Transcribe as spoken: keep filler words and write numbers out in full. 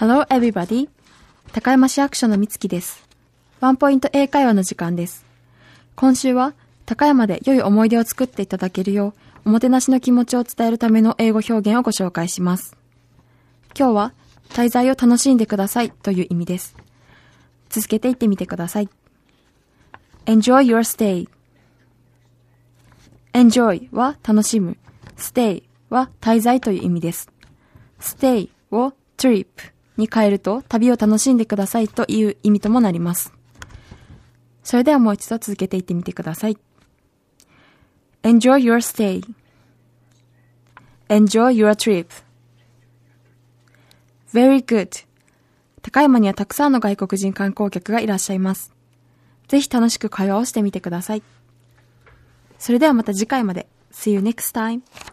Hello everybody! 高山市役所のみつきです。ワンポイント英会話の時間です。今週は高山で良い思い出を作っていただけるようおもてなしの気持ちを伝えるための英語表現をご紹介します。今日は滞在を楽しんでくださいという意味です。続けて言ってみてください。Enjoy your stay。Enjoy は楽しむ。Stay は滞在という意味です。Stay を trip に変えると旅を楽しんでくださいという意味ともなります。それではもう一度続けていってみてください。Enjoy your stay. Enjoy your trip. Very good. 高山にはたくさんの外国人観光客がいらっしゃいます。ぜひ楽しく会話をしてみてください。それではまた次回まで。See you next time.